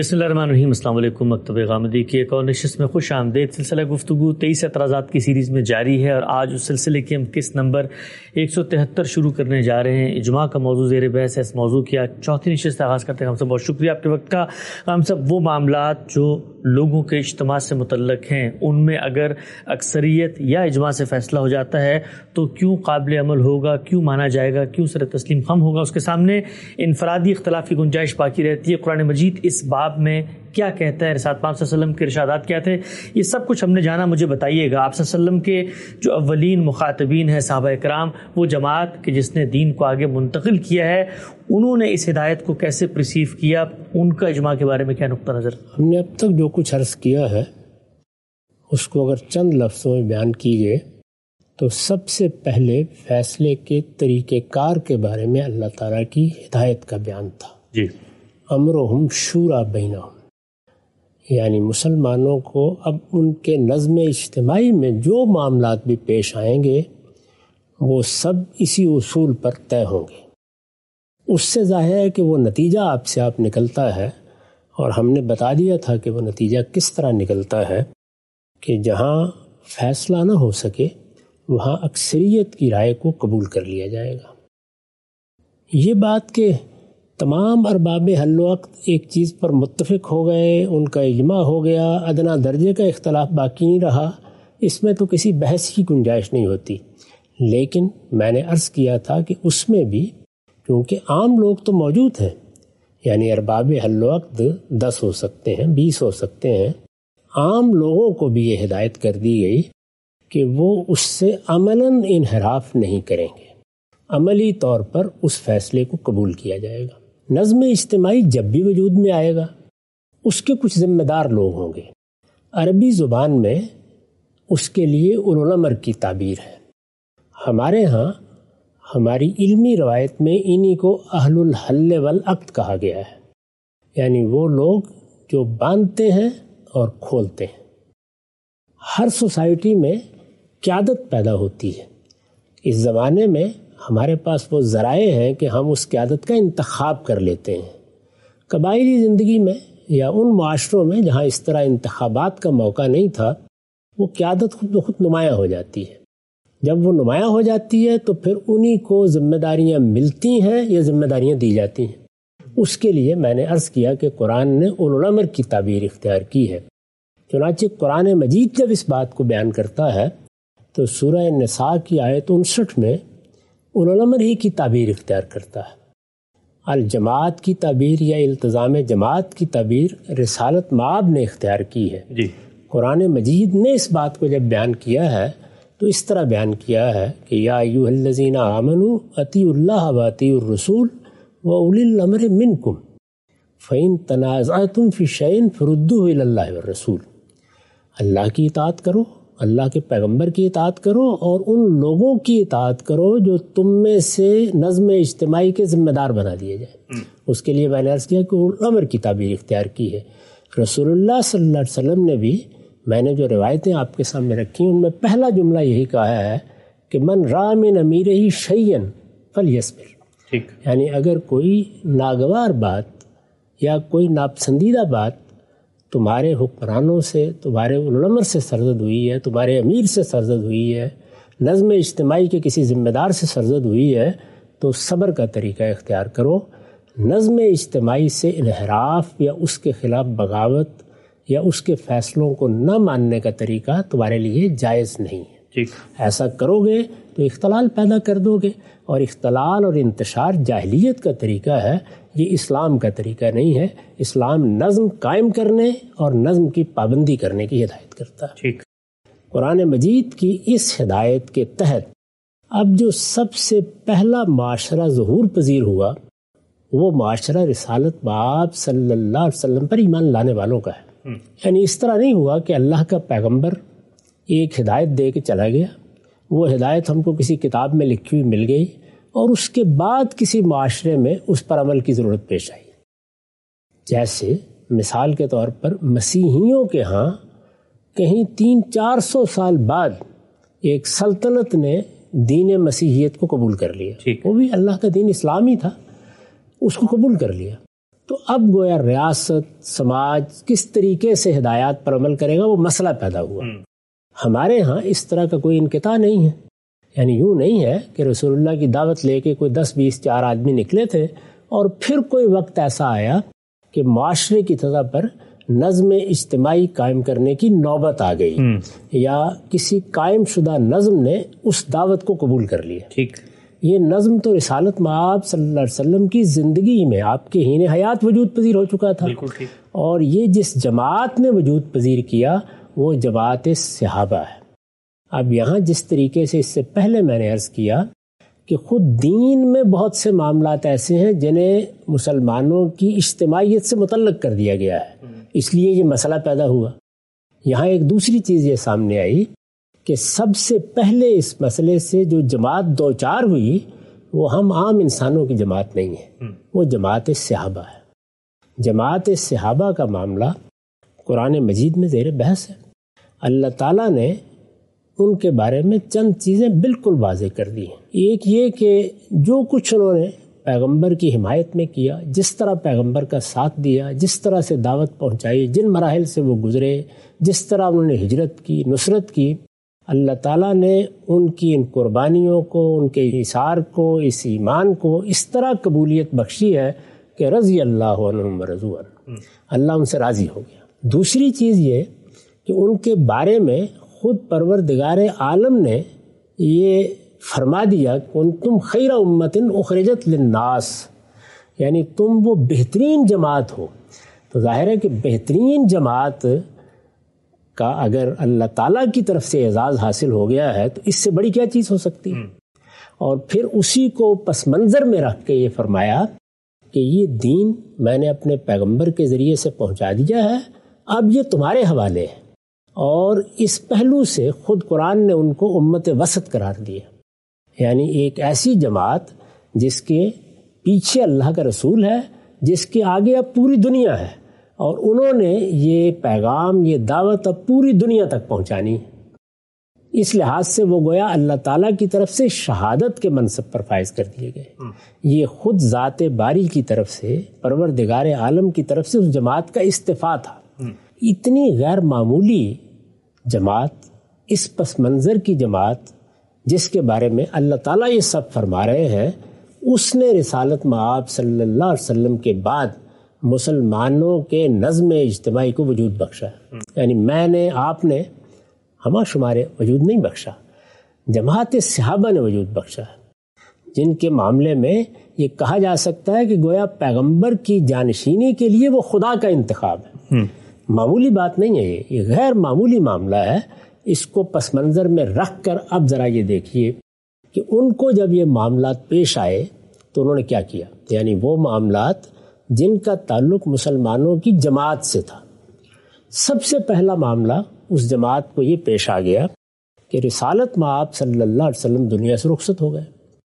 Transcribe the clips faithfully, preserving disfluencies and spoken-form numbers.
بسم اللہ الرحمن الرحیم۔ السلام علیکم۔ مکتب غامدی کی ایک اور نشست میں خوش آمدید۔ سلسلہ گفتگو تیئیس اعتراضات کی سیریز میں جاری ہے اور آج اس سلسلے کی ہم قسط نمبر ایک سو تہتر شروع کرنے جا رہے ہیں۔ اجماع کا موضوع زیر بحث ہے۔ اس موضوع کی آج چوتھی نشست سے آغاز کرتے ہیں۔ ہم سب بہت شکریہ آپ کے وقت کا۔ ہم سب وہ معاملات جو لوگوں کے اجتماع سے متعلق ہیں ان میں اگر اکثریت یا اجماع سے فیصلہ ہو جاتا ہے تو کیوں قابل عمل ہوگا، کیوں مانا جائے گا، کیوں سر تسلیم خم ہوگا، اس کے سامنے انفرادی اختلاف کی گنجائش باقی رہتی ہے۔ قرآن مجید اس باب میں کیا کہتا ہے، رسالت پاک صلی اللہ علیہ وسلم کے ارشادات کیا تھے، یہ سب کچھ ہم نے جانا۔ مجھے بتائیے گا، آپ صلی اللہ علیہ وسلم کے جو اولین مخاطبین ہیں صحابہ کرام، وہ جماعت کہ جس نے دین کو آگے منتقل کیا ہے، انہوں نے اس ہدایت کو کیسے پرسیو کیا، ان کا اجماع کے بارے میں کیا نقطہ نظر؟ ہم نے اب تک جو کچھ عرض کیا ہے اس کو اگر چند لفظوں میں بیان کیجیے تو سب سے پہلے فیصلے کے طریقہ کار کے بارے میں اللہ تعالیٰ کی ہدایت کا بیان تھا۔ جی، امرہم شورا بینہم، یعنی مسلمانوں کو اب ان کے نظم اجتماعی میں جو معاملات بھی پیش آئیں گے وہ سب اسی اصول پر طے ہوں گے۔ اس سے ظاہر ہے کہ وہ نتیجہ آپ سے آپ نکلتا ہے، اور ہم نے بتا دیا تھا کہ وہ نتیجہ کس طرح نکلتا ہے کہ جہاں فیصلہ نہ ہو سکے وہاں اکثریت کی رائے کو قبول کر لیا جائے گا۔ یہ بات کہ تمام ارباب حل و عقد ایک چیز پر متفق ہو گئے، ان کا اجماع ہو گیا، ادنا درجے کا اختلاف باقی نہیں رہا، اس میں تو کسی بحث کی گنجائش نہیں ہوتی۔ لیکن میں نے عرض کیا تھا کہ اس میں بھی کیونکہ عام لوگ تو موجود ہیں، یعنی ارباب حل و عقد دس ہو سکتے ہیں، بیس ہو سکتے ہیں، عام لوگوں کو بھی یہ ہدایت کر دی گئی کہ وہ اس سے عملاً انحراف نہیں کریں گے، عملی طور پر اس فیصلے کو قبول کیا جائے گا۔ نظم اجتماعی جب بھی وجود میں آئے گا اس کے کچھ ذمہ دار لوگ ہوں گے۔ عربی زبان میں اس کے لیے اولو الامر کی تعبیر ہے۔ ہمارے ہاں ہماری علمی روایت میں انہی کو اہل الحل والعقد کہا گیا ہے، یعنی وہ لوگ جو باندھتے ہیں اور کھولتے ہیں۔ ہر سوسائٹی میں قیادت پیدا ہوتی ہے۔ اس زمانے میں ہمارے پاس وہ ذرائع ہیں کہ ہم اس قیادت کا انتخاب کر لیتے ہیں۔ قبائلی زندگی میں یا ان معاشروں میں جہاں اس طرح انتخابات کا موقع نہیں تھا، وہ قیادت خود بخود نمایاں ہو جاتی ہے۔ جب وہ نمایاں ہو جاتی ہے تو پھر انہی کو ذمہ داریاں ملتی ہیں یا ذمہ داریاں دی جاتی ہیں۔ اس کے لیے میں نے عرض کیا کہ قرآن نے اولو الامر کی تعبیر اختیار کی ہے۔ چنانچہ قرآن مجید جب اس بات کو بیان کرتا ہے تو سورہ نساء کی آیت انسٹھ میں اولو الامر ہی کی تعبیر اختیار کرتا ہے۔ الجماعت کی تعبیر یا التزام جماعت کی تعبیر رسالت مآب نے اختیار کی ہے۔ جی، قرآن مجید نے اس بات کو جب بیان کیا ہے تو اس طرح بیان کیا ہے کہ یا ایھا الذین آمنوا اطیعوا اللہ واطیعوا الرسول واولی الامر منکم فإن تنازعتم فی شیء فردوہ الی اللہ والرسول۔ اللہ کی اطاعت کرو، اللہ کے پیغمبر کی اطاعت کرو، اور ان لوگوں کی اطاعت کرو جو تم میں سے نظم اجتماعی کے ذمہ دار بنا دیے جائیں۔ اس کے لیے میں نے عرض کیا کہ امر کی تعبیر اختیار کی ہے۔ رسول اللہ صلی اللہ علیہ وسلم نے بھی، میں نے جو روایتیں آپ کے سامنے رکھی ان میں پہلا جملہ یہی کہا ہے کہ من رأى من امیرہ شیئا فلیصبر، یعنی اگر کوئی ناگوار بات یا کوئی ناپسندیدہ بات تمہارے حکمرانوں سے، تمہارے اولو الامر سے سرزد ہوئی ہے، تمہارے امیر سے سرزد ہوئی ہے، نظم اجتماعی کے کسی ذمہ دار سے سرزد ہوئی ہے، تو صبر کا طریقہ اختیار کرو۔ نظم اجتماعی سے انحراف یا اس کے خلاف بغاوت یا اس کے فیصلوں کو نہ ماننے کا طریقہ تمہارے لیے جائز نہیں ہے۔ ٹھیک، ایسا کرو گے تو اختلال پیدا کر دو گے، اور اختلال اور انتشار جاہلیت کا طریقہ ہے، یہ اسلام کا طریقہ نہیں ہے۔ اسلام نظم قائم کرنے اور نظم کی پابندی کرنے کی ہدایت کرتا ہے۔ ٹھیک، قرآن مجید کی اس ہدایت کے تحت اب جو سب سے پہلا معاشرہ ظہور پذیر ہوا وہ معاشرہ رسالت مآب صلی اللہ علیہ وسلم پر ایمان لانے والوں کا ہے۔ یعنی اس طرح نہیں ہوا کہ اللہ کا پیغمبر ایک ہدایت دے کے چلا گیا، وہ ہدایت ہم کو کسی کتاب میں لکھی ہوئی مل گئی اور اس کے بعد کسی معاشرے میں اس پر عمل کی ضرورت پیش آئی۔ جیسے مثال کے طور پر مسیحیوں کے ہاں کہیں تین چار سو سال بعد ایک سلطنت نے دین مسیحیت کو قبول کر لیا، وہ بھی اللہ کا دین اسلام ہی تھا، اس کو قبول کر لیا۔ تو اب گویا ریاست سماج کس طریقے سے ہدایات پر عمل کرے گا وہ مسئلہ پیدا ہوا. ہمارے ہاں اس طرح کا کوئی انقطاع نہیں ہے. یعنی یوں نہیں ہے کہ رسول اللہ کی دعوت لے کے کوئی دس بیس چار آدمی نکلے تھے اور پھر کوئی وقت ایسا آیا کہ معاشرے کی سطح پر نظم اجتماعی قائم کرنے کی نوبت آ گئی یا کسی قائم شدہ نظم نے اس دعوت کو قبول کر لیا. ٹھیک. یہ نظم تو رسالت مآب صلی اللہ علیہ وسلم کی زندگی میں آپ کے ہین حیات وجود پذیر ہو چکا تھا. اور یہ جس جماعت نے وجود پذیر کیا وہ جماعت صحابہ ہے. اب یہاں جس طریقے سے اس سے پہلے میں نے عرض کیا کہ خود دین میں بہت سے معاملات ایسے ہیں جنہیں مسلمانوں کی اجتماعیت سے متعلق کر دیا گیا ہے، اس لیے یہ مسئلہ پیدا ہوا. یہاں ایک دوسری چیز یہ سامنے آئی کہ سب سے پہلے اس مسئلے سے جو جماعت دو چار ہوئی وہ ہم عام انسانوں کی جماعت نہیں ہے، وہ جماعت صحابہ ہے. جماعت صحابہ کا معاملہ قرآن مجید میں زیر بحث ہے. اللہ تعالیٰ نے ان کے بارے میں چند چیزیں بالکل واضح کر دی ہیں. ایک یہ کہ جو کچھ انہوں نے پیغمبر کی حمایت میں کیا، جس طرح پیغمبر کا ساتھ دیا، جس طرح سے دعوت پہنچائی، جن مراحل سے وہ گزرے، جس طرح انہوں نے ہجرت کی، نصرت کی، اللہ تعالیٰ نے ان کی ان قربانیوں کو، ان کے اثار کو، اس ایمان کو اس طرح قبولیت بخشی ہے کہ رضی اللہ عنہم ورضوا عنہ، اللہ ان سے راضی ہو گیا. دوسری چیز یہ کہ ان کے بارے میں خود پروردگار عالم نے یہ فرما دیا کنتم خیر امت اخرجت للناس، یعنی تم وہ بہترین جماعت ہو. تو ظاہر ہے کہ بہترین جماعت کا اگر اللہ تعالیٰ کی طرف سے اعزاز حاصل ہو گیا ہے تو اس سے بڑی کیا چیز ہو سکتی ہے. اور پھر اسی کو پس منظر میں رکھ کے یہ فرمایا کہ یہ دین میں نے اپنے پیغمبر کے ذریعے سے پہنچا دیا ہے، اب یہ تمہارے حوالے ہے. اور اس پہلو سے خود قرآن نے ان کو امت وسط قرار دیا، یعنی ایک ایسی جماعت جس کے پیچھے اللہ کا رسول ہے، جس کے آگے اب پوری دنیا ہے، اور انہوں نے یہ پیغام، یہ دعوت اب پوری دنیا تک پہنچانی. اس لحاظ سے وہ گویا اللہ تعالیٰ کی طرف سے شہادت کے منصب پر فائز کر دیے گئے. یہ خود ذات باری کی طرف سے، پروردگار عالم کی طرف سے اس جماعت کا استفاع تھا. اتنی غیر معمولی جماعت، اس پس منظر کی جماعت جس کے بارے میں اللہ تعالیٰ یہ سب فرما رہے ہیں، اس نے رسالت مآب صلی اللہ علیہ وسلم کے بعد مسلمانوں کے نظم اجتماعی کو وجود بخشا ہے. یعنی میں نے، آپ نے، ہمہ شمارے وجود نہیں بخشا، جماعت صحابہ نے وجود بخشا ہے، جن کے معاملے میں یہ کہا جا سکتا ہے کہ گویا پیغمبر کی جانشینی کے لیے وہ خدا کا انتخاب ہے. معمولی بات نہیں ہے، یہ یہ غیر معمولی معاملہ ہے. اس کو پس منظر میں رکھ کر اب ذرا یہ دیکھیے کہ ان کو جب یہ معاملات پیش آئے تو انہوں نے کیا کیا. یعنی وہ معاملات جن کا تعلق مسلمانوں کی جماعت سے تھا. سب سے پہلا معاملہ اس جماعت کو یہ پیش آ گیا کہ رسالت مآب صلی اللہ علیہ وسلم دنیا سے رخصت ہو گئے.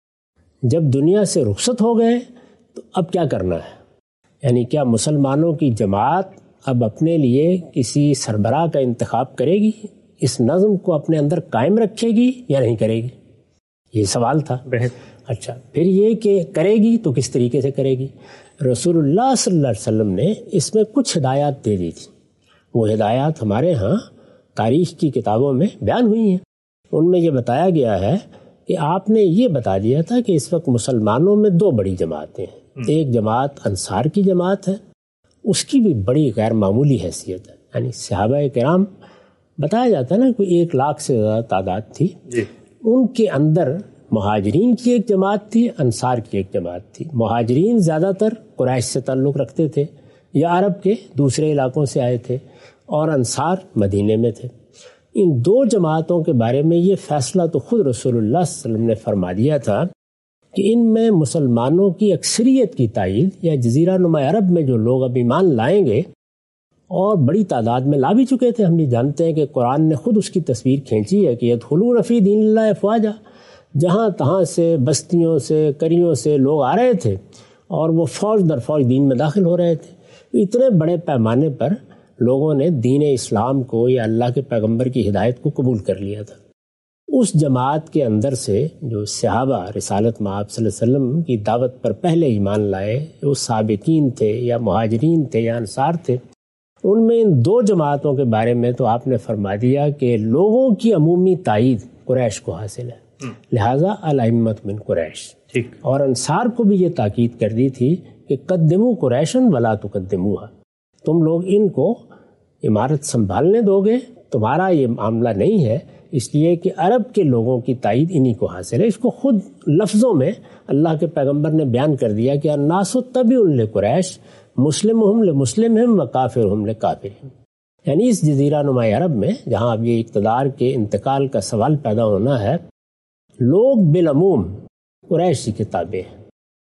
جب دنیا سے رخصت ہو گئے تو اب کیا کرنا ہے؟ یعنی کیا مسلمانوں کی جماعت اب اپنے لیے کسی سربراہ کا انتخاب کرے گی، اس نظم کو اپنے اندر قائم رکھے گی یا نہیں کرے گی؟ یہ سوال تھا. اچھا، پھر یہ کہ کرے گی تو کس طریقے سے کرے گی؟ رسول اللہ صلی اللہ علیہ وسلم نے اس میں کچھ ہدایات دے دی تھی. وہ ہدایات ہمارے ہاں تاریخ کی کتابوں میں بیان ہوئی ہیں. ان میں یہ بتایا گیا ہے کہ آپ نے یہ بتا دیا تھا کہ اس وقت مسلمانوں میں دو بڑی جماعتیں ہیں. ایک جماعت انصار کی جماعت ہے، اس کی بھی بڑی غیر معمولی حیثیت ہے. یعنی صحابہ کرام بتایا جاتا ہے نا کہ ایک لاکھ سے زیادہ تعداد تھی. جی. ان کے اندر مہاجرین کی ایک جماعت تھی، انصار کی ایک جماعت تھی. مہاجرین زیادہ تر قریش سے تعلق رکھتے تھے یا عرب کے دوسرے علاقوں سے آئے تھے، اور انصار مدینے میں تھے. ان دو جماعتوں کے بارے میں یہ فیصلہ تو خود رسول اللہ صلی اللہ علیہ وسلم نے فرما دیا تھا کہ ان میں مسلمانوں کی اکثریت کی تائید، یا جزیرہ نما عرب میں جو لوگ اب ایمان لائیں گے، اور بڑی تعداد میں لا بھی چکے تھے. ہم یہ جانتے ہیں کہ قرآن نے خود اس کی تصویر کھینچی ہے کہ یدخلون فی دین اللہ افواجا، جہاں تہاں سے، بستیوں سے، کریوں سے لوگ آ رہے تھے اور وہ فوج در فوج دین میں داخل ہو رہے تھے. اتنے بڑے پیمانے پر لوگوں نے دین اسلام کو یا اللہ کے پیغمبر کی ہدایت کو قبول کر لیا تھا. اس جماعت کے اندر سے جو صحابہ رسالت مآب صلی اللہ علیہ وسلم کی دعوت پر پہلے ایمان لائے، وہ سابقین تھے یا مہاجرین تھے یا انصار تھے، ان میں ان دو جماعتوں کے بارے میں تو آپ نے فرما دیا کہ لوگوں کی عمومی تائید قریش کو حاصل ہے، لہٰذا الائمۃ من قریش، اور انصار کو بھی یہ تاکید کر دی تھی کہ قدموا قریشن ولا تقدموها، تم لوگ ان کو عمارت سنبھالنے دو گے، تمہارا یہ معاملہ نہیں ہے، اس لیے کہ عرب کے لوگوں کی تائید انہی کو حاصل ہے۔ اس کو خود لفظوں میں اللہ کے پیغمبر نے بیان کر دیا کہ الناس تبع لقریش مسلمہم لمسلمہم وکافرہم لکافرہم، یعنی اس جزیرہ نما عرب میں جہاں اب یہ اقتدار کے انتقال کا سوال پیدا ہونا ہے، لوگ بالعموم قریش کے تابع ہیں،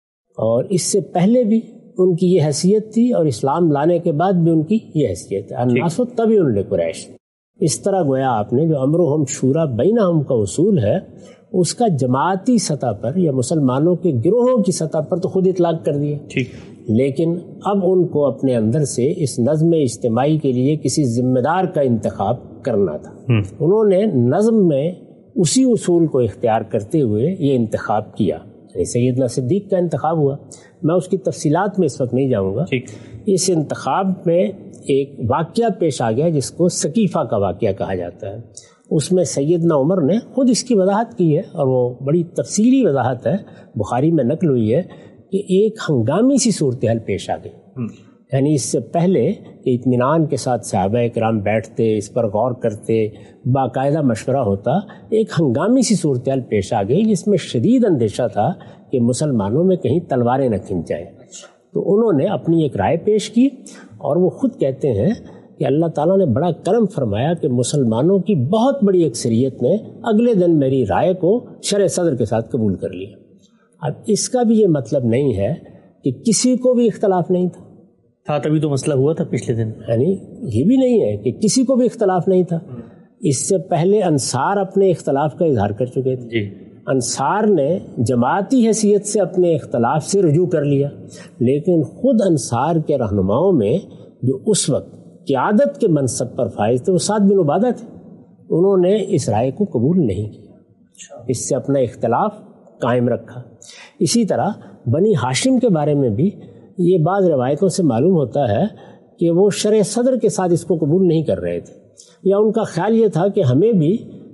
اور اس سے پہلے بھی ان کی یہ حیثیت تھی اور اسلام لانے کے بعد بھی ان کی یہ حیثیت ہے، الناس تبع لقریش۔ اس طرح گویا آپ نے جو امرہم شورا بینہم کا اصول ہے، اس کا جماعتی سطح پر یا مسلمانوں کے گروہوں کی سطح پر تو خود اطلاق کر دیا، لیکن اب ان کو اپنے اندر سے اس نظم اجتماعی کے لیے کسی ذمہ دار کا انتخاب کرنا تھا۔ انہوں نے نظم میں اسی اصول کو اختیار کرتے ہوئے یہ انتخاب کیا، سیدنا صدیق کا انتخاب ہوا۔ میں اس کی تفصیلات میں اس وقت نہیں جاؤں گا۔ اس انتخاب میں ایک واقعہ پیش آ گیا جس کو ثقیفہ کا واقعہ کہا جاتا ہے، اس میں سیدنا عمر نے خود اس کی وضاحت کی ہے، اور وہ بڑی تفصیلی وضاحت ہے، بخاری میں نقل ہوئی ہے کہ ایک ہنگامی سی صورتحال پیش آ گئی، یعنی اس سے پہلے کہ اطمینان کے ساتھ صحابہ کرام بیٹھتے، اس پر غور کرتے، باقاعدہ مشورہ ہوتا، ایک ہنگامی سی صورتحال پیش آ گئی جس میں شدید اندیشہ تھا کہ مسلمانوں میں کہیں تلواریں نہ کھنچ جائیں۔ تو انہوں نے اپنی ایک رائے پیش کی، اور وہ خود کہتے ہیں کہ اللہ تعالیٰ نے بڑا کرم فرمایا کہ مسلمانوں کی بہت بڑی اکثریت نے اگلے دن میری رائے کو شرح صدر کے ساتھ قبول کر لیا۔ اب اس کا بھی یہ مطلب نہیں ہے کہ کسی کو بھی اختلاف نہیں تھا، تھا تبھی تو مسئلہ ہوا تھا پچھلے دن، یعنی یہ بھی نہیں ہے کہ کسی کو بھی اختلاف نہیں تھا۔ اس سے پہلے انصار اپنے اختلاف کا اظہار کر چکے تھے، جی انصار نے جماعتی حیثیت سے اپنے اختلاف سے رجوع کر لیا، لیکن خود انصار کے رہنماؤں میں جو اس وقت قیادت کے منصب پر فائز تھے وہ سعد بن عبادہ تھے، انہوں نے اس رائے کو قبول نہیں کیا، اس سے اپنا اختلاف قائم رکھا۔ اسی طرح بنی ہاشم کے بارے میں بھی یہ بعض روایتوں سے معلوم ہوتا ہے کہ وہ شرح صدر کے ساتھ اس کو قبول نہیں کر رہے تھے، یا ان کا خیال یہ تھا کہ ہمیں بھی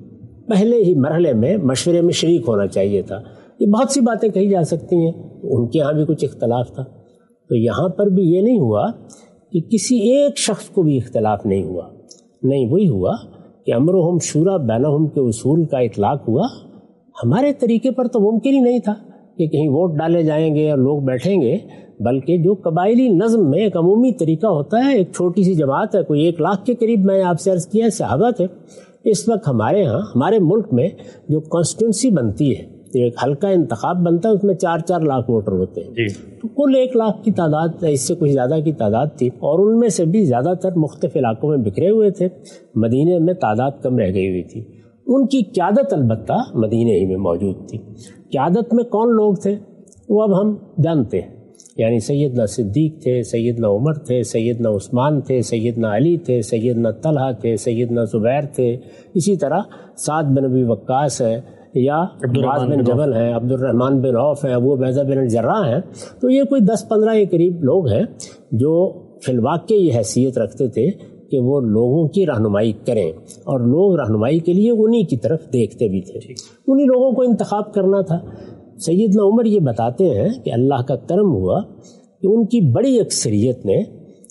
پہلے ہی مرحلے میں مشورے میں شریک ہونا چاہیے تھا۔ یہ بہت سی باتیں کہی جا سکتی ہیں، ان کے ہاں بھی کچھ اختلاف تھا۔ تو یہاں پر بھی یہ نہیں ہوا کہ کسی ایک شخص کو بھی اختلاف نہیں ہوا، نہیں، وہی ہوا کہ امرہم شورا بینہم کے اصول کا اطلاق ہوا۔ ہمارے طریقے پر تو ممکن ہی نہیں تھا کہ کہیں ووٹ ڈالے جائیں گے اور لوگ بیٹھیں گے، بلکہ جو قبائلی نظم میں ایک عمومی طریقہ ہوتا ہے، ایک چھوٹی سی جماعت ہے، کوئی ایک لاکھ کے قریب میں نے آپ سے عرض کیا ہے صحابہ تھے۔ اس وقت ہمارے ہاں ہمارے ملک میں جو کانسٹیٹوئنسی بنتی ہے، ایک حلقہ انتخاب بنتا ہے، اس میں چار چار لاکھ ووٹر ہوتے ہیں، جی تو کل ایک لاکھ کی تعداد، اس سے کچھ زیادہ کی تعداد تھی، اور ان میں سے بھی زیادہ تر مختلف علاقوں میں بکھرے ہوئے تھے، مدینے میں تعداد کم رہ گئی ہوئی تھی۔ ان کی قیادت البتہ مدینے ہی میں موجود تھی۔ قیادت میں کون لوگ تھے وہ اب ہم جانتے ہیں، یعنی سیدنا صدیق تھے، سیدنا عمر تھے، سیدنا عثمان تھے، سیدنا علی تھے، سیدنا طلحہ تھے، سیدنا زبیر تھے، اسی طرح سعد بن ابی وقاص ہے، یا معاذ بن جبل ہیں، عبد الرحمن بن عوف ہیں، ابو عبیدہ بن الجراح ہیں۔ تو یہ کوئی دس پندرہ کے قریب لوگ ہیں جو فی الواقع یہ حیثیت رکھتے تھے کہ وہ لوگوں کی رہنمائی کریں، اور لوگ رہنمائی کے لیے انہی کی طرف دیکھتے بھی تھے، انہی لوگوں کو انتخاب کرنا تھا۔ سیدنا عمر یہ بتاتے ہیں کہ اللہ کا کرم ہوا کہ ان کی بڑی اکثریت نے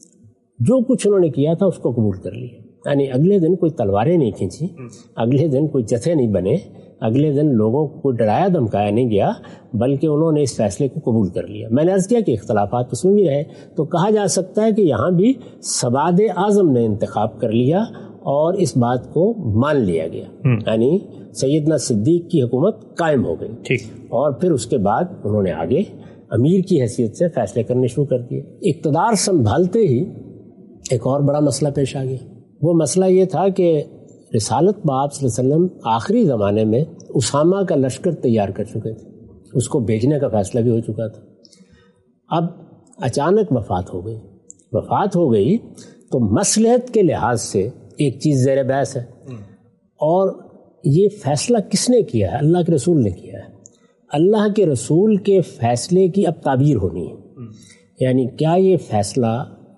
جو کچھ انہوں نے کیا تھا اس کو قبول کر لیا، یعنی اگلے دن کوئی تلواریں نہیں کھینچی، اگلے دن کوئی جتھے نہیں بنے، اگلے دن لوگوں کو کوئی ڈرایا دھمکایا نہیں گیا، بلکہ انہوں نے اس فیصلے کو قبول کر لیا۔ میں نے عرض کیا کہ اختلافات اس میں بھی رہے، تو کہا جا سکتا ہے کہ یہاں بھی سواد اعظم نے انتخاب کر لیا اور اس بات کو مان لیا گیا، یعنی سیدنا صدیق کی حکومت قائم ہو گئی، اور پھر اس کے بعد انہوں نے آگے امیر کی حیثیت سے فیصلے کرنے شروع کر دیے۔ اقتدار سنبھالتے ہی ایک اور بڑا مسئلہ پیش آ گیا۔ وہ مسئلہ یہ تھا کہ رسالت بآب صلی اللہ علیہ وسلم آخری زمانے میں اسامہ کا لشکر تیار کر چکے تھے، اس کو بھیجنے کا فیصلہ بھی ہو چکا تھا۔ اب اچانک وفات ہو گئی وفات ہو گئی تو مصلحت کے لحاظ سے ایک چیز زیر بحث ہے، اور یہ فیصلہ کس نے کیا ہے؟ اللہ کے رسول نے کیا ہے. اللہ کے رسول کے فیصلے کی اب تعبیر ہونی ہے. یعنی کیا یہ فیصلہ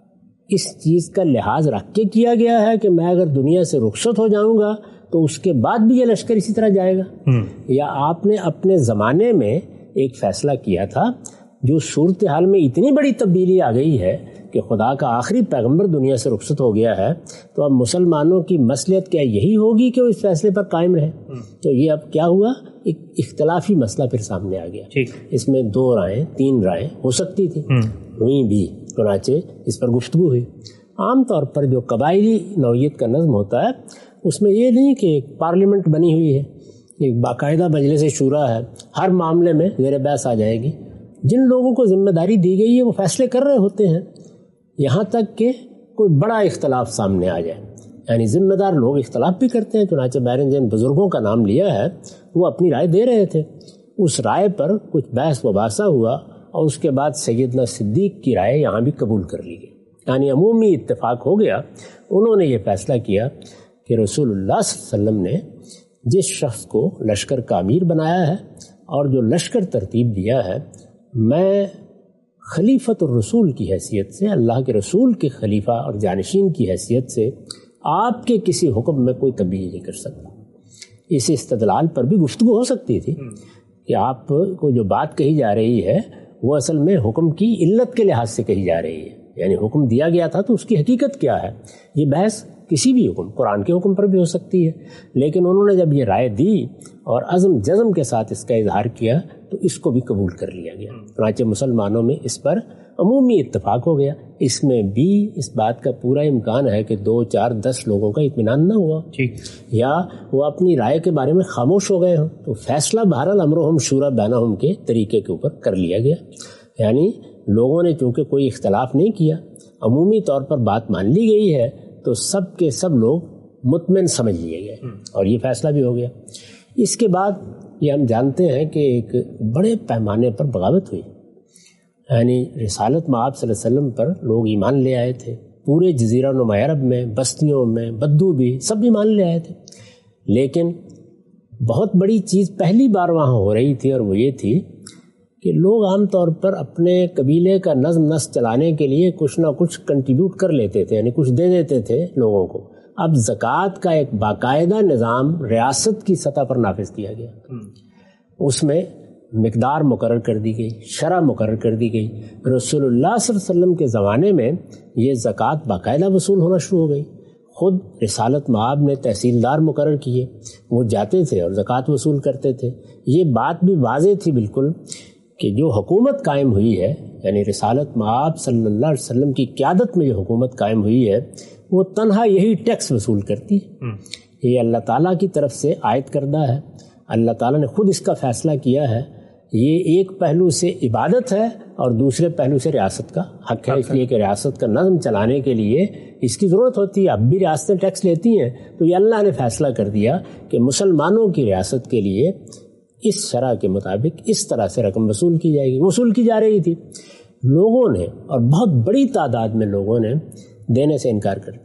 اس چیز کا لحاظ رکھ کے کیا گیا ہے کہ میں اگر دنیا سے رخصت ہو جاؤں گا تو اس کے بعد بھی یہ لشکر اسی طرح جائے گا, یا آپ نے اپنے زمانے میں ایک فیصلہ کیا تھا جو صورتحال میں اتنی بڑی تبدیلی آ گئی ہے کہ خدا کا آخری پیغمبر دنیا سے رخصت ہو گیا ہے, تو اب مسلمانوں کی مصلحت کیا یہی ہوگی کہ وہ اس فیصلے پر قائم رہے؟ تو یہ اب کیا ہوا, ایک اختلافی مسئلہ پھر سامنے آ گیا. اس میں دو رائے تین رائے ہو سکتی تھی, ہوئی بھی, چنانچہ اس پر گفتگو ہوئی. عام طور پر جو قبائلی نوعیت کا نظم ہوتا ہے اس میں یہ نہیں کہ ایک پارلیمنٹ بنی ہوئی ہے, ایک باقاعدہ مجلس شورا ہے, ہر معاملے میں زیر بحث آ جائے گی. جن لوگوں کو ذمہ داری دی گئی ہے وہ فیصلے کر رہے ہوتے ہیں یہاں تک کہ کوئی بڑا اختلاف سامنے آ جائے. یعنی ذمہ دار لوگ اختلاف بھی کرتے ہیں. چنانچہ بحرین جن بزرگوں کا نام لیا ہے وہ اپنی رائے دے رہے تھے, اس رائے پر کچھ بحث مباحثہ ہوا اور اس کے بعد سیدنا صدیق کی رائے یہاں بھی قبول کر لی گئی. یعنی عمومی اتفاق ہو گیا. انہوں نے یہ فیصلہ کیا کہ رسول اللہ صلی اللہ علیہ وسلم نے جس شخص کو لشکر کا امیر بنایا ہے اور جو لشکر ترتیب دیا ہے, میں خلیفۃ الرسول کی حیثیت سے, اللہ کے رسول کے خلیفہ اور جانشین کی حیثیت سے آپ کے کسی حکم میں کوئی تبدیلی نہیں کر سکتا. اس استدلال پر بھی گفتگو ہو سکتی تھی کہ آپ کو جو بات کہی جا رہی ہے وہ اصل میں حکم کی علت کے لحاظ سے کہی جا رہی ہے. یعنی حکم دیا گیا تھا تو اس کی حقیقت کیا ہے. یہ بحث کسی بھی حکم, قرآن کے حکم پر بھی ہو سکتی ہے. لیکن انہوں نے جب یہ رائے دی اور عزم جزم کے ساتھ اس کا اظہار کیا تو اس کو بھی قبول کر لیا گیا. چنانچہ مسلمانوں میں اس پر عمومی اتفاق ہو گیا. اس میں بھی اس بات کا پورا امکان ہے کہ دو چار دس لوگوں کا اطمینان نہ ہوا یا وہ اپنی رائے کے بارے میں خاموش ہو گئے ہوں, تو فیصلہ بہرحال امرہم شورا بینہم کے طریقے کے اوپر کر لیا گیا. یعنی لوگوں نے چونکہ کوئی اختلاف نہیں کیا, عمومی طور پر بات مان لی گئی ہے, تو سب کے سب لوگ مطمئن سمجھ لیے گئے اور یہ فیصلہ بھی ہو گیا. اس کے بعد یہ ہم جانتے ہیں کہ ایک بڑے پیمانے پر بغاوت ہوئی. یعنی رسالت مآب صلی اللہ علیہ وسلم پر لوگ ایمان لے آئے تھے. پورے جزیرہ نما عرب میں, بستیوں میں, بدو بھی سب ایمان لے آئے تھے. لیکن بہت بڑی چیز پہلی بار وہاں ہو رہی تھی, اور وہ یہ تھی کہ لوگ عام طور پر اپنے قبیلے کا نظم نسق چلانے کے لیے کچھ نہ کچھ کنٹریبیوٹ کر لیتے تھے, یعنی کچھ دے دیتے تھے لوگوں کو. اب زکوٰۃ کا ایک باقاعدہ نظام ریاست کی سطح پر نافذ کیا گیا. اس میں مقدار مقرر کر دی گئی, شرح مقرر کر دی گئی. رسول اللہ صلی اللہ علیہ وسلم کے زمانے میں یہ زکوٰۃ باقاعدہ وصول ہونا شروع ہو گئی. خود رسالت مآب نے تحصیلدار مقرر کیے, وہ جاتے تھے اور زکوٰۃ وصول کرتے تھے. یہ بات بھی واضح تھی بالکل کہ جو حکومت قائم ہوئی ہے, یعنی رسالت مآب صلی اللہ علیہ وسلم کی قیادت میں جو حکومت قائم ہوئی ہے, وہ تنہا یہی ٹیکس وصول کرتی ہے. یہ اللہ تعالیٰ کی طرف سے عائد کردہ ہے, اللہ تعالیٰ نے خود اس کا فیصلہ کیا ہے. یہ ایک پہلو سے عبادت ہے اور دوسرے پہلو سے ریاست کا حق ہے, اس لیے کہ ریاست کا نظم چلانے کے لیے اس کی ضرورت ہوتی ہے. اب بھی ریاستیں ٹیکس لیتی ہیں, تو یہ اللہ نے فیصلہ کر دیا کہ مسلمانوں کی ریاست کے لیے اس شرح کے مطابق اس طرح سے رقم وصول کی جائے گی. وصول کی جا رہی تھی. لوگوں نے, اور بہت بڑی تعداد میں لوگوں نے دینے سے انکار کر دیا.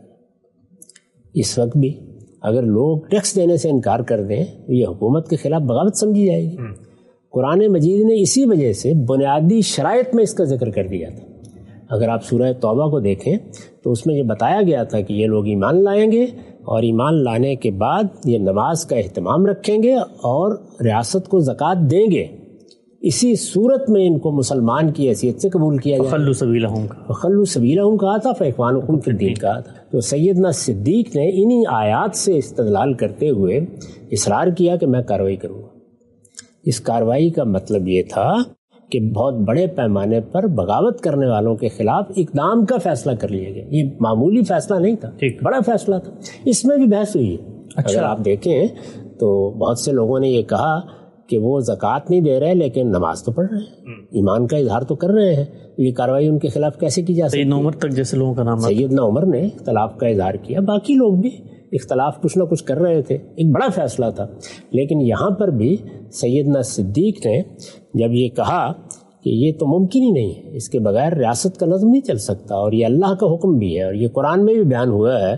اس وقت بھی اگر لوگ ٹیکس دینے سے انکار کر دیں تو یہ حکومت کے خلاف بغاوت سمجھی جائے گی. قرآن مجید نے اسی وجہ سے بنیادی شرائط میں اس کا ذکر کر دیا تھا. اگر آپ سورہ توبہ کو دیکھیں تو اس میں یہ بتایا گیا تھا کہ یہ لوگ ایمان لائیں گے اور ایمان لانے کے بعد یہ نماز کا اہتمام رکھیں گے اور ریاست کو زکوٰۃ دیں گے. اسی صورت میں ان کو مسلمان کی حیثیت سے قبول کیا جائے. خلو سبیلہم کا خلو سبیلہم کہا تھا, فاخوانکم فی الدین کہا تھا. تو سیدنا صدیق نے انہی آیات سے استدلال کرتے ہوئے اصرار کیا کہ میں کارروائی کروں گا. اس کارروائی کا مطلب یہ تھا کہ بہت بڑے پیمانے پر بغاوت کرنے والوں کے خلاف اقدام کا فیصلہ کر لیا گیا. یہ معمولی فیصلہ نہیں تھا, بڑا فیصلہ تھا. اس میں بھی بحث ہوئی ہے. اچھا. اگر آپ دیکھیں تو بہت سے لوگوں نے یہ کہا کہ وہ زکوٰۃ نہیں دے رہے لیکن نماز تو پڑھ رہے ہیں, ایمان کا اظہار تو کر رہے ہیں. یہ کارروائی ان کے خلاف کیسے کی جا سکتی؟ سیدنا عمر تک جیسے لوگوں کا نام, سیدنا عمر نے اختلاف کا اظہار کیا, باقی لوگ بھی اختلاف کچھ نہ کچھ کر رہے تھے. ایک بڑا فیصلہ تھا. لیکن یہاں پر بھی سیدنا صدیق نے جب یہ کہا کہ یہ تو ممکن ہی نہیں ہے, اس کے بغیر ریاست کا نظم نہیں چل سکتا اور یہ اللہ کا حکم بھی ہے اور یہ قرآن میں بھی بیان ہوا ہے,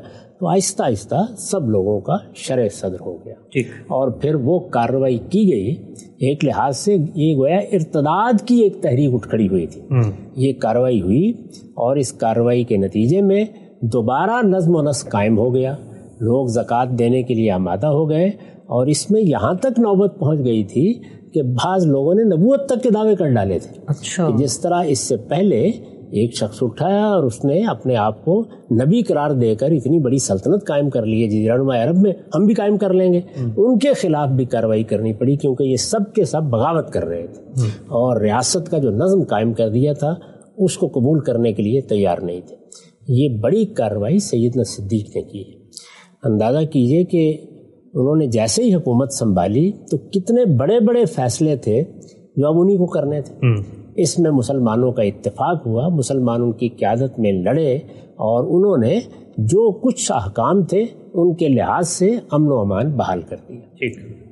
تو آہستہ آہستہ سب لوگوں کا شرح صدر ہو گیا ٹھیک، اور پھر وہ کارروائی کی گئی. ایک لحاظ سے یہ گویا ارتداد کی ایک تحریک اٹھ کھڑی ہوئی تھی. یہ کارروائی ہوئی اور اس کارروائی کے نتیجے میں دوبارہ نظم و نسق قائم ہو گیا. لوگ زکوٰۃ دینے کے لیے آمادہ ہو گئے اور اس میں یہاں تک نوبت پہنچ گئی تھی کہ بعض لوگوں نے نبوت تک کے دعوے کر ڈالے تھے. اچھا، جس طرح اس سے پہلے ایک شخص اٹھایا اور اس نے اپنے آپ کو نبی قرار دے کر اتنی بڑی سلطنت قائم کر لی ہے جزیرہ نما عرب میں، ہم بھی قائم کر لیں گے. ان کے خلاف بھی کارروائی کرنی پڑی کیونکہ یہ سب کے سب بغاوت کر رہے تھے اور ریاست کا جو نظم قائم کر دیا تھا اس کو قبول کرنے کے لیے تیار نہیں تھے. یہ بڑی کارروائی سیدنا صدیق نے کی ہے. اندازہ کیجئے کہ انہوں نے جیسے ہی حکومت سنبھالی تو کتنے بڑے بڑے فیصلے تھے جو اب انہی کو کرنے تھے. اس میں مسلمانوں کا اتفاق ہوا، مسلمانوں کی قیادت میں لڑے اور انہوں نے جو کچھ احکام تھے ان کے لحاظ سے امن و امان بحال کر دیا.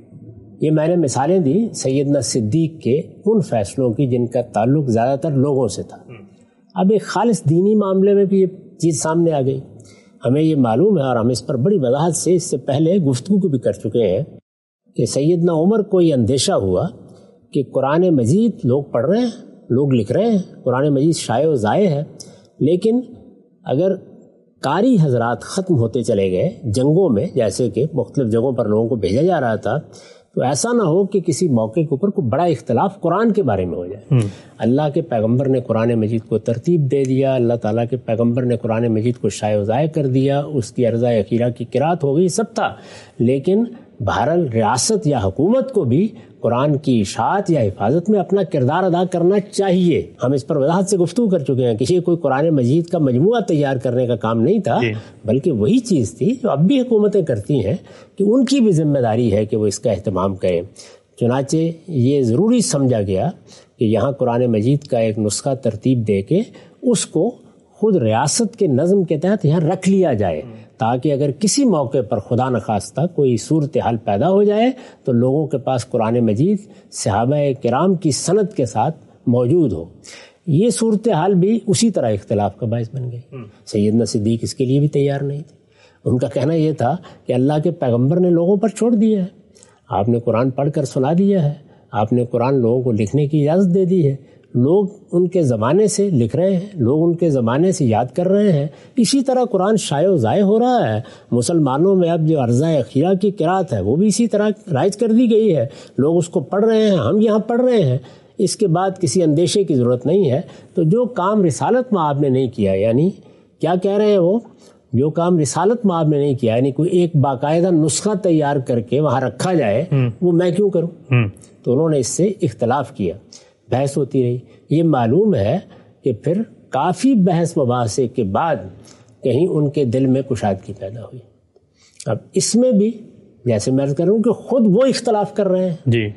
یہ میں نے مثالیں دی سیدنا صدیق کے ان فیصلوں کی جن کا تعلق زیادہ تر لوگوں سے تھا. اب ایک خالص دینی معاملے میں بھی یہ چیز سامنے آ گئی. ہمیں یہ معلوم ہے اور ہم اس پر بڑی وضاحت سے اس سے پہلے گفتگو بھی کر چکے ہیں کہ سیدنا عمر کو یہ اندیشہ ہوا کہ قرآن مجید لوگ پڑھ رہے ہیں، لوگ لکھ رہے ہیں، قرآن مجید شائع و ضائع ہے، لیکن اگر قاری حضرات ختم ہوتے چلے گئے جنگوں میں، جیسے کہ مختلف جگہوں پر لوگوں کو بھیجا جا رہا تھا، تو ایسا نہ ہو کہ کسی موقع کے اوپر کوئی بڑا اختلاف قرآن کے بارے میں ہو جائے. اللہ کے پیغمبر نے قرآن مجید کو ترتیب دے دیا، اللہ تعالیٰ کے پیغمبر نے قرآن مجید کو شائع و ضائع کر دیا، اس کی عرضہ اخیرہ کی قرات ہو گئی، سب تھا. لیکن بہرحال ریاست یا حکومت کو بھی قرآن کی اشاعت یا حفاظت میں اپنا کردار ادا کرنا چاہیے. ہم اس پر وضاحت سے گفتگو کر چکے ہیں. کسی کوئی قرآن مجید کا مجموعہ تیار کرنے کا کام نہیں تھا، بلکہ وہی چیز تھی جو اب بھی حکومتیں کرتی ہیں کہ ان کی بھی ذمہ داری ہے کہ وہ اس کا اہتمام کریں. چنانچہ یہ ضروری سمجھا گیا کہ یہاں قرآن مجید کا ایک نسخہ ترتیب دے کے اس کو خود ریاست کے نظم کے تحت یہاں رکھ لیا جائے تاکہ اگر کسی موقع پر خدا نخواستہ کوئی صورتحال پیدا ہو جائے تو لوگوں کے پاس قرآن مجید صحابہ کرام کی سند کے ساتھ موجود ہو. یہ صورتحال بھی اسی طرح اختلاف کا باعث بن گئی. سیدنا صدیق اس کے لیے بھی تیار نہیں تھے. ان کا کہنا یہ تھا کہ اللہ کے پیغمبر نے لوگوں پر چھوڑ دیا ہے، آپ نے قرآن پڑھ کر سنا دیا ہے، آپ نے قرآن لوگوں کو لکھنے کی اجازت دے دی ہے، لوگ ان کے زمانے سے لکھ رہے ہیں، لوگ ان کے زمانے سے یاد کر رہے ہیں، اسی طرح قرآن شائع و ضائع ہو رہا ہے. مسلمانوں میں اب جو عرضہ اخیرہ کی قرات ہے وہ بھی اسی طرح رائج کر دی گئی ہے، لوگ اس کو پڑھ رہے ہیں، ہم یہاں پڑھ رہے ہیں. اس کے بعد کسی اندیشے کی ضرورت نہیں ہے. تو جو کام رسالت میں آپ نے نہیں کیا، یعنی کیا کہہ رہے ہیں وہ، جو کام رسالت میں آپ نے نہیں کیا، یعنی کوئی ایک باقاعدہ نسخہ تیار کر کے وہاں رکھا جائے، وہ میں کیوں کروں. تو انہوں نے اس سے اختلاف کیا، بحث ہوتی رہی. یہ معلوم ہے کہ پھر کافی بحث مباحثے کے بعد کہیں ان کے دل میں کشادگی پیدا ہوئی. اب اس میں بھی جیسے میں عرض کر رہا ہوں کہ خود وہ اختلاف کر رہے ہیں جی،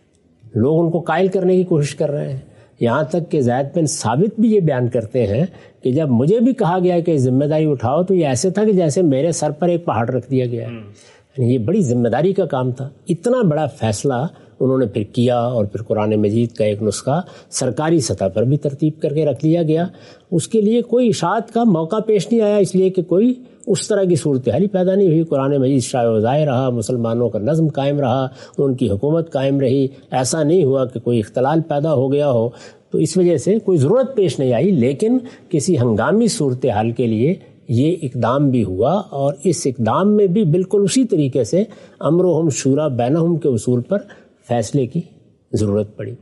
لوگ ان کو قائل کرنے کی کوشش کر رہے ہیں. یہاں تک کہ زید بن ثابت بھی یہ بیان کرتے ہیں کہ جب مجھے بھی کہا گیا کہ ذمہ داری اٹھاؤ تو یہ ایسے تھا کہ جیسے میرے سر پر ایک پہاڑ رکھ دیا گیا ہے. یہ بڑی ذمہ داری کا کام تھا. اتنا بڑا فیصلہ انہوں نے پھر کیا اور پھر قرآن مجید کا ایک نسخہ سرکاری سطح پر بھی ترتیب کر کے رکھ لیا گیا. اس کے لیے کوئی اشاعت کا موقع پیش نہیں آیا، اس لیے کہ کوئی اس طرح کی صورتحال پیدا نہیں ہوئی. قرآن مجید شائع و ضائع رہا، مسلمانوں کا نظم قائم رہا، ان کی حکومت قائم رہی. ایسا نہیں ہوا کہ کوئی اختلال پیدا ہو گیا ہو، تو اس وجہ سے کوئی ضرورت پیش نہیں آئی. لیکن کسی ہنگامی صورتحال کے لیے یہ اقدام بھی ہوا اور اس اقدام میں بھی بالکل اسی طریقے سے امرہم شورا بینہم کے اصول پر فیصلے کی ضرورت پڑی.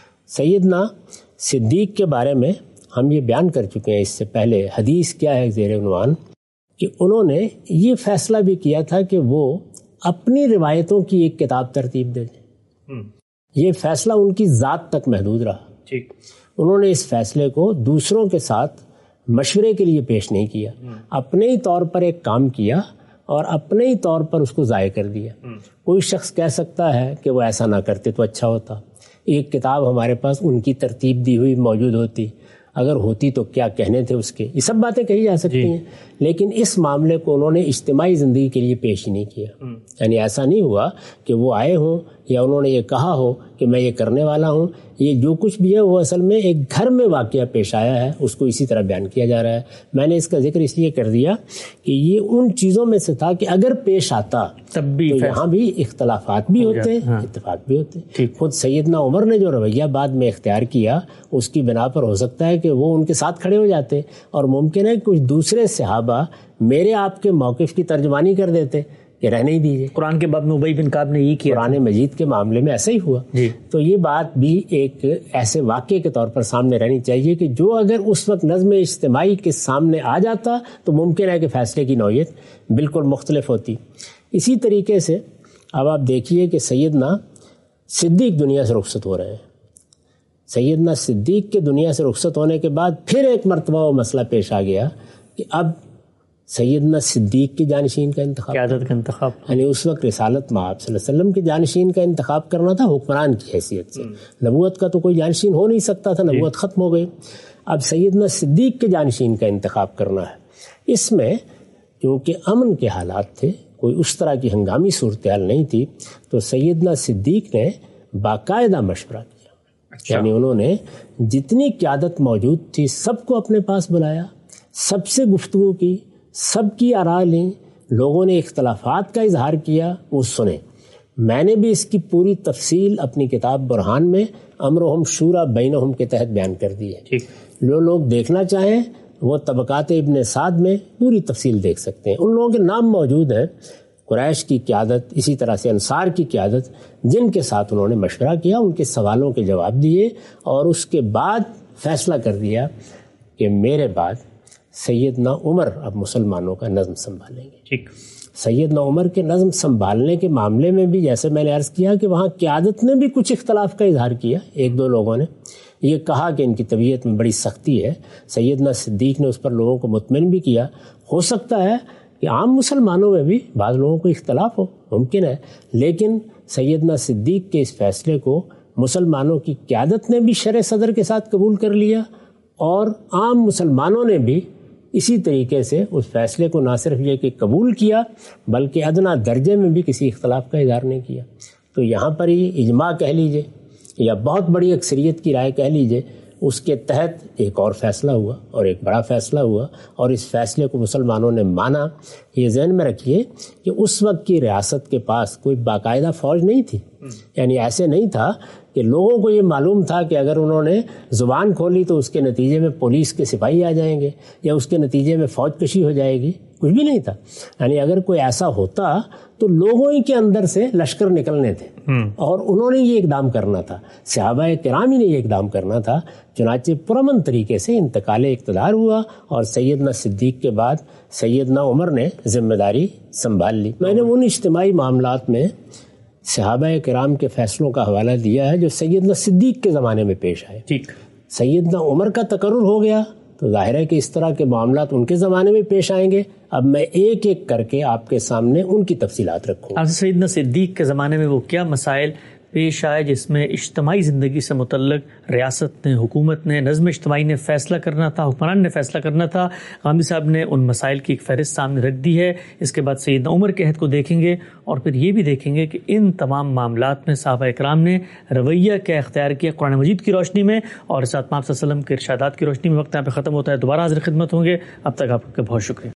سیدنا صدیق کے بارے میں ہم یہ بیان کر چکے ہیں اس سے پہلے. حدیث کیا ہے زیر عنوان کہ انہوں نے یہ فیصلہ بھی کیا تھا کہ وہ اپنی روایتوں کی ایک کتاب ترتیب دے دیں. یہ فیصلہ ان کی ذات تک محدود رہا. ٹھیک. انہوں نے اس فیصلے کو دوسروں کے ساتھ مشورے کے لیے پیش نہیں کیا، اپنے ہی طور پر ایک کام کیا اور اپنے ہی طور پر اس کو ضائع کر دیا. کوئی شخص کہہ سکتا ہے کہ وہ ایسا نہ کرتے تو اچھا ہوتا، ایک کتاب ہمارے پاس ان کی ترتیب دی ہوئی موجود ہوتی، اگر ہوتی تو کیا کہنے تھے اس کے، یہ سب باتیں کہی جا سکتی ہیں. لیکن اس معاملے کو انہوں نے اجتماعی زندگی کے لیے پیش ہی نہیں کیا. یعنی ایسا نہیں ہوا کہ وہ آئے ہوں یا انہوں نے یہ کہا ہو کہ میں یہ کرنے والا ہوں. یہ جو کچھ بھی ہے وہ اصل میں ایک گھر میں واقعہ پیش آیا ہے, اس کو اسی طرح بیان کیا جا رہا ہے. میں نے اس کا ذکر اس لیے کر دیا کہ یہ ان چیزوں میں سے تھا کہ اگر پیش آتا تب بھی تو یہاں بھی اختلافات بھی ہوتے, اتفاق بھی ہوتے. خود سیدنا عمر نے جو رویہ بعد میں اختیار کیا اس کی بنا پر ہو سکتا ہے کہ وہ ان کے ساتھ کھڑے ہو جاتے, اور ممکن ہے کچھ دوسرے صحابہ میرے آپ کے موقف کی ترجمانی کر دیتے کہ رہنے ہی دیجیے. قرآن کے باب میں ابی بن کعب نے یہ کیا, قرآن مجید کے معاملے میں ایسا ہی ہوا. جی. تو یہ بات بھی ایک ایسے واقعے کے طور پر سامنے رہنی چاہیے کہ جو اگر اس وقت نظم اجتماعی کے سامنے آ جاتا تو ممکن ہے کہ فیصلے کی نوعیت بالکل مختلف ہوتی. اسی طریقے سے اب آپ دیکھیے کہ سیدنا صدیق دنیا سے رخصت ہو رہے ہیں. سیدنا صدیق کے دنیا سے رخصت ہونے کے بعد پھر ایک مرتبہ وہ مسئلہ پیش آ گیا کہ اب سیدنا صدیق کے جانشین کا انتخاب, قیادت کا انتخاب, یعنی اس وقت رسالت مآب صلی اللہ علیہ وسلم کے جانشین کا انتخاب کرنا تھا حکمران کی حیثیت سے. نبوت کا تو کوئی جانشین ہو نہیں سکتا تھا, نبوت ختم ہو گئی. اب سیدنا صدیق کے جانشین کا انتخاب کرنا ہے. اس میں کیونکہ امن کے حالات تھے, کوئی اس طرح کی ہنگامی صورتحال نہیں تھی, تو سیدنا صدیق نے باقاعدہ مشورہ کیا. اچھا. یعنی انہوں نے جتنی قیادت موجود تھی سب کو اپنے پاس بلایا, سب سے گفتگو کی, سب کی آراء لیں, لوگوں نے اختلافات کا اظہار کیا, وہ سنیں. میں نے بھی اس کی پوری تفصیل اپنی کتاب برہان میں امرہم شورا بینہم کے تحت بیان کر دی ہے. جو لوگ دیکھنا چاہیں وہ طبقات ابن سعد میں پوری تفصیل دیکھ سکتے ہیں. ان لوگوں کے نام موجود ہیں, قریش کی قیادت, اسی طرح سے انصار کی قیادت, جن کے ساتھ انہوں نے مشورہ کیا, ان کے سوالوں کے جواب دیے, اور اس کے بعد فیصلہ کر دیا کہ میرے بعد سیدنا عمر اب مسلمانوں کا نظم سنبھالیں گے. ٹھیک. سیدنا عمر کے نظم سنبھالنے کے معاملے میں بھی جیسے میں نے عرض کیا کہ وہاں قیادت نے بھی کچھ اختلاف کا اظہار کیا. ایک دو لوگوں نے یہ کہا کہ ان کی طبیعت میں بڑی سختی ہے. سیدنا صدیق نے اس پر لوگوں کو مطمئن بھی کیا. ہو سکتا ہے کہ عام مسلمانوں میں بھی بعض لوگوں کو اختلاف ہو, ممکن ہے, لیکن سیدنا صدیق کے اس فیصلے کو مسلمانوں کی قیادت نے بھی شرح صدر کے ساتھ قبول کر لیا, اور عام مسلمانوں نے بھی اسی طریقے سے اس فیصلے کو نہ صرف یہ کہ قبول کیا بلکہ ادنا درجے میں بھی کسی اختلاف کا اظہار نہیں کیا. تو یہاں پر ہی اجماع کہہ لیجئے یا بہت بڑی اکثریت کی رائے کہہ لیجئے, اس کے تحت ایک اور فیصلہ ہوا, اور ایک بڑا فیصلہ ہوا, اور اس فیصلے کو مسلمانوں نے مانا. یہ ذہن میں رکھیے کہ اس وقت کی ریاست کے پاس کوئی باقاعدہ فوج نہیں تھی. یعنی ایسے نہیں تھا کہ لوگوں کو یہ معلوم تھا کہ اگر انہوں نے زبان کھولی تو اس کے نتیجے میں پولیس کے سپاہی آ جائیں گے یا اس کے نتیجے میں فوج کشی ہو جائے گی. کچھ بھی نہیں تھا. یعنی اگر کوئی ایسا ہوتا تو لوگوں ہی کے اندر سے لشکر نکلنے تھے, اور انہوں نے یہ اقدام کرنا تھا, صحابہ کرام ہی نے یہ اقدام کرنا تھا. چنانچہ پرامن طریقے سے انتقال اقتدار ہوا, اور سیدنا صدیق کے بعد سیدنا عمر نے ذمہ داری سنبھال لی. میں نے ان اجتماعی معاملات میں صحابہ کرام کے فیصلوں کا حوالہ دیا ہے جو سیدنا صدیق کے زمانے میں پیش آئے. ٹھیک. سیدنا عمر کا تقرر ہو گیا تو ظاہر ہے کہ اس طرح کے معاملات ان کے زمانے میں پیش آئیں گے. اب میں ایک ایک کر کے آپ کے سامنے ان کی تفصیلات رکھوں گا. سیدنا صدیق کے زمانے میں وہ کیا مسائل پیش آئے جس میں اجتماعی زندگی سے متعلق ریاست نے, حکومت نے, نظم اجتماعی نے فیصلہ کرنا تھا, حکمران نے فیصلہ کرنا تھا؟ غامدی صاحب نے ان مسائل کی ایک فہرست سامنے رکھ دی ہے. اس کے بعد سیدنا عمر کے عہد کو دیکھیں گے, اور پھر یہ بھی دیکھیں گے کہ ان تمام معاملات میں صحابہ اکرام نے رویہ کیا اختیار کیا قرآن مجید کی روشنی میں, اور ساتھ آپ صلی اللہ علیہ وسلم کے ارشادات کی روشنی میں. وقت یہاں پہ ختم ہوتا ہے, دوبارہ حاضر خدمت ہوں گے. اب تک آپ کا بہت شکریہ.